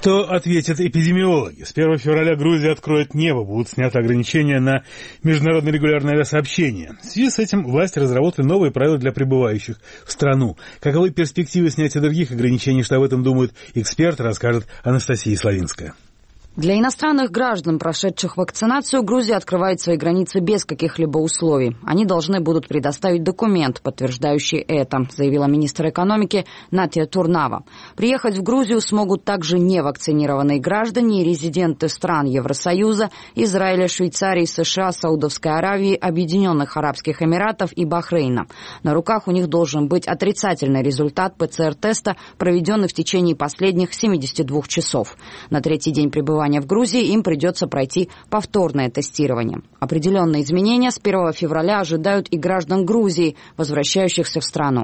Что ответят эпидемиологи? С 1 февраля Грузия откроет небо, будут сняты ограничения на международное регулярное авиасообщение. В связи с этим власти разработали новые правила для прибывающих в страну. Каковы перспективы снятия других ограничений, что об этом думают эксперты, расскажет Анастасия Славинская. Для иностранных граждан, прошедших вакцинацию, Грузия открывает свои границы без каких-либо условий. Они должны будут предоставить документ, подтверждающий это, заявила министр экономики Натия Турнава. Приехать в Грузию смогут также невакцинированные граждане и резиденты стран Евросоюза, Израиля, Швейцарии, США, Саудовской Аравии, Объединенных Арабских Эмиратов и Бахрейна. На руках у них должен быть отрицательный результат ПЦР-теста, проведенный в течение последних 72 часов. На третий день пребывания в Грузии им придется пройти повторное тестирование. Определенные изменения с 1 февраля ожидают и граждан Грузии, возвращающихся в страну.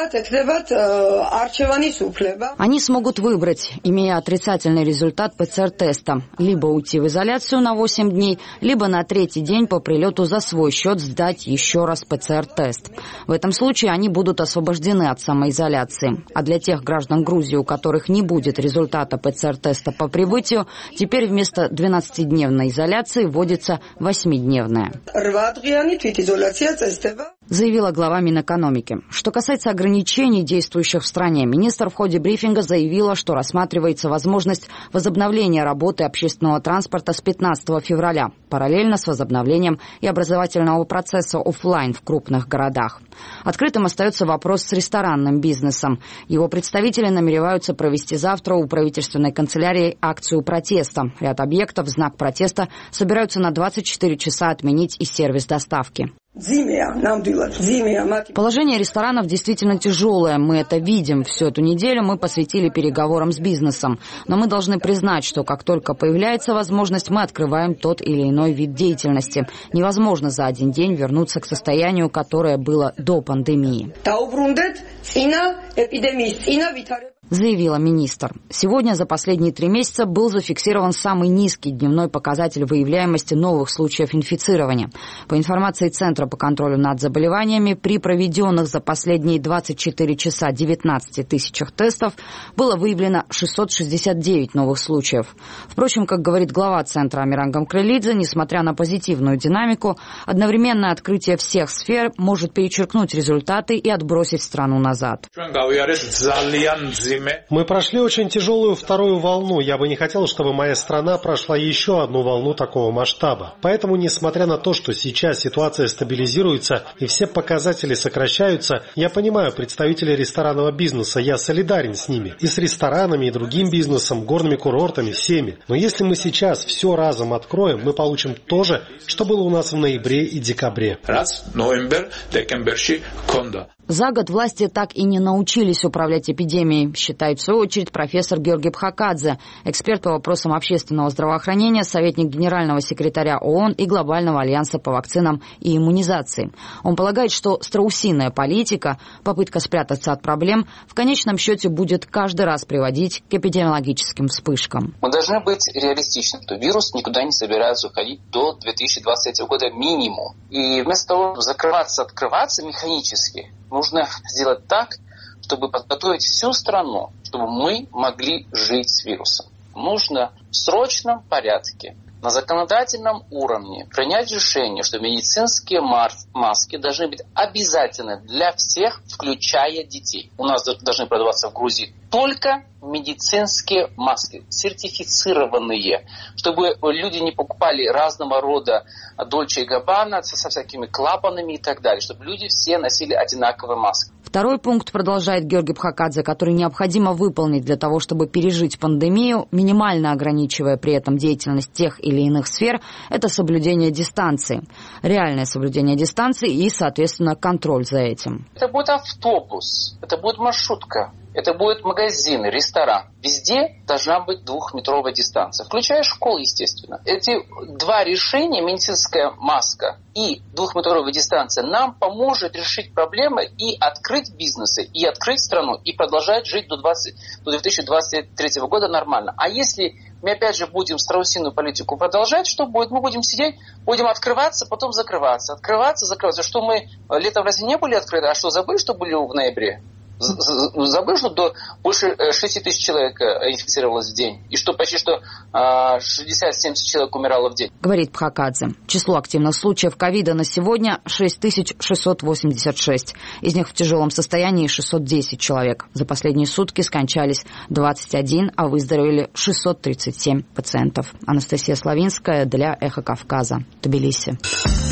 Они смогут выбрать, имея отрицательный результат ПЦР-теста, либо уйти в изоляцию на 8 дней, либо на третий день по прилету за свой счет сдать еще раз ПЦР-тест. В этом случае они будут освобождены от самоизоляции. А для тех граждан Грузии, у которых не будет результата ПЦР-теста по прибытию, теперь вместо 12-дневной изоляции вводится 8-дневная. Заявила глава Минэкономики. Что касается ограничений, действующих в стране, министр в ходе брифинга заявила, что рассматривается возможность возобновления работы общественного транспорта с 15 февраля, параллельно с возобновлением и образовательного процесса офлайн в крупных городах. Открытым остается вопрос с ресторанным бизнесом. Его представители намереваются провести завтра у правительственной канцелярии акцию протеста. Ряд объектов в знак протеста собираются на 24 часа отменить и сервис доставки. Положение ресторанов действительно тяжелое, мы это видим. Всю эту неделю мы посвятили переговорам с бизнесом. Но мы должны признать, что как только появляется возможность, мы открываем тот или иной вид деятельности. Невозможно за один день вернуться к состоянию, которое было до пандемии. Заявила министр. Сегодня за последние 3 месяца был зафиксирован самый низкий дневной показатель выявляемости новых случаев инфицирования. По информации Центра по контролю над заболеваниями, при проведенных за последние 24 часа 19 тысячах тестов было выявлено 669 новых случаев. Впрочем, как говорит глава Центра Амиран Гамкрелидзе, несмотря на позитивную динамику, одновременное открытие всех сфер может перечеркнуть результаты и отбросить страну назад. Мы прошли очень тяжелую вторую волну. Я бы не хотел, чтобы моя страна прошла еще одну волну такого масштаба. Поэтому, несмотря на то, что сейчас ситуация стабилизируется и все показатели сокращаются, я понимаю представителей ресторанного бизнеса, я солидарен с ними. И с ресторанами, и другим бизнесом, горными курортами, всеми. Но если мы сейчас все разом откроем, мы получим то же, что было у нас в ноябре и декабре. За год власти так и не научились управлять эпидемией, считает в свою очередь профессор Георгий Бхакадзе, эксперт по вопросам общественного здравоохранения, советник генерального секретаря ООН и Глобального альянса по вакцинам и иммунизации. Он полагает, что страусиная политика, попытка спрятаться от проблем, в конечном счете будет каждый раз приводить к эпидемиологическим вспышкам. Мы должны быть реалистичны, что вирус никуда не собирается уходить до 2023 года минимум. И вместо того, чтобы закрываться, открываться механически, нужно сделать так, чтобы подготовить всю страну, чтобы мы могли жить с вирусом. Нужно в срочном порядке, на законодательном уровне принять решение, что медицинские маски должны быть обязательны для всех, включая детей. У нас должны продаваться в Грузии только медицинские маски, сертифицированные, чтобы люди не покупали разного рода Дольче и Габбана со всякими клапанами и так далее, чтобы люди все носили одинаковые маски. Второй пункт, продолжает Георгий Бхакадзе, который необходимо выполнить для того, чтобы пережить пандемию, минимально ограничивая при этом деятельность тех или иных сфер, это соблюдение дистанции. Реальное соблюдение дистанции и, соответственно, контроль за этим. Это будет автобус, это будет маршрутка, это будет магазин, ресторан. Везде должна быть 2-метровая дистанция, включая школы, естественно. Эти 2 решения, медицинская маска и 2-метровая дистанция, нам поможет решить проблемы и открыть бизнесы, и открыть страну, и продолжать жить до 2023 года нормально. А если мы опять же будем страусиную политику продолжать, что будет? Мы будем сидеть, будем открываться, потом закрываться. Открываться, закрываться. Что мы летом разве не были открыты? А что, забыли, что были в ноябре? Забыл, что больше 6 тысяч человек инфицировалось в день, и что почти что 60-70 человек умирало в день. Говорит Пхакадзе. Число активных случаев ковида на сегодня 6686. Из них в тяжелом состоянии 610 человек. За последние сутки скончались 21, а выздоровели 637 пациентов. Анастасия Славинская для Эхо Кавказа, Тбилиси.